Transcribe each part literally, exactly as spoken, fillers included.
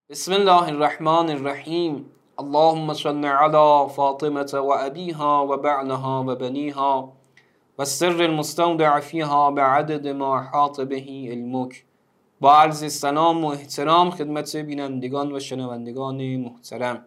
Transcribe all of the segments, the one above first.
بسم الله الرحمن الرحیم. اللهم صل على فاطمة و ابیها و بعلها و بنیها و السر المستودع فیها بعدد ما احاط به علمک. با عرض سلام و احترام خدمت بینندگان و شنوندگان محترم،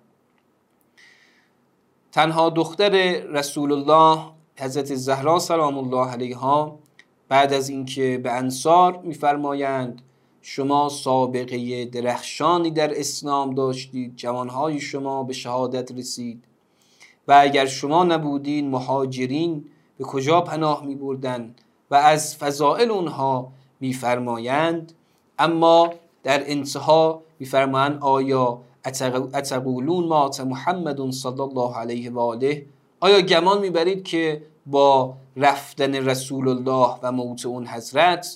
تنها دختر رسول الله حضرت زهرا سلام الله علیها بعد از اینکه به انصار میفرمایند شما سابقه درخشانی در اسلام داشتید، جوانهای شما به شهادت رسید و اگر شما نبودین مهاجرین به کجا پناه می بردن و از فضائل اونها میفرمایند. اما در انتها میفرمایند آیا اتقولون مات محمد صلی الله علیه و آله، آیا گمان میبرید که با رفتن رسول الله و موت اون حضرت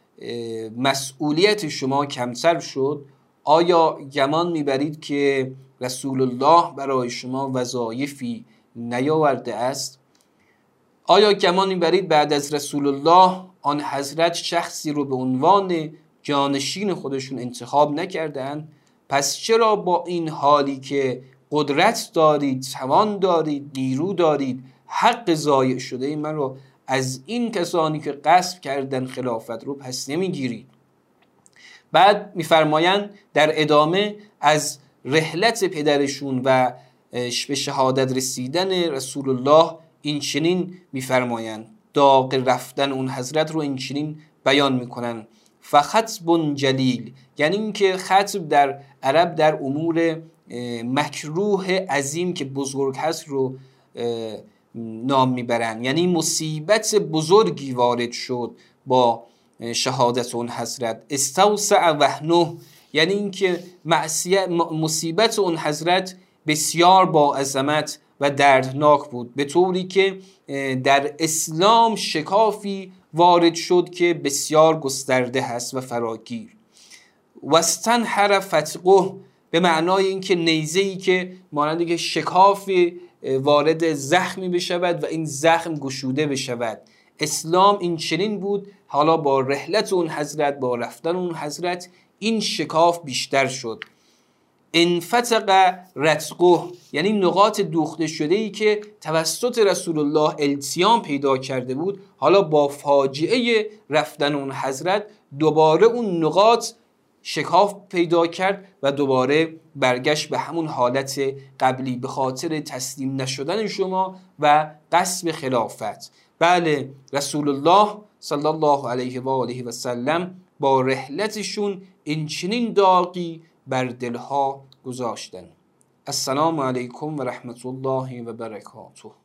مسئولیت شما کمتر شد؟ آیا گمان میبرید که رسول الله برای شما وظایفی نیاورده است؟ آیا گمان میبرید بعد از رسول الله آن حضرت شخصی رو به عنوان جانشین خودشون انتخاب نکردن؟ پس چرا با این حالی که قدرت دارید، توان دارید، نیرو دارید، حق ضایع شده من رو از این کسانی که غصب کردن خلافت رو پس نمیگیرید؟ بعد میفرمایند در ادامه از رحلت پدرشون و به شهادت رسیدن رسول الله این چنین میفرمایند، داغ رفتن اون حضرت رو این چنین بیان میکنن: فخطب جلیل، یعنی اینکه خطب در عرب در امور مکروه عظیم که بزرگ هست رو نام میبرن، یعنی مصیبت بزرگی وارد شد با شهادت اون حضرت. استوسع وهنه، یعنی اینکه مصیبت اون حضرت بسیار با عظمت و دردناک بود، به طوری که در اسلام شکافی وارد شد که بسیار گسترده هست و فراگیر. واستنحر فتقه، به معنای اینکه نیزه‌ای که مانند که شکافی وارد زخمی بشود و این زخم گشوده بشود. اسلام این چنین بود، حالا با رحلت اون حضرت، با رفتن اون حضرت این شکاف بیشتر شد. انفتق رتقه، یعنی نقاط دوخته شده ای که توسط رسول الله التیام پیدا کرده بود، حالا با فاجعه رفتن اون حضرت دوباره اون نقاط شکاف پیدا کرد و دوباره برگشت به همون حالت قبلی به خاطر تسلیم نشدن شما و غصب خلافت. بله، رسول الله صلی الله علیه و آله و سلم با رحلتشون این چنین داغی بر دلها گذاشتن. السلام علیکم و رحمت الله و برکاته.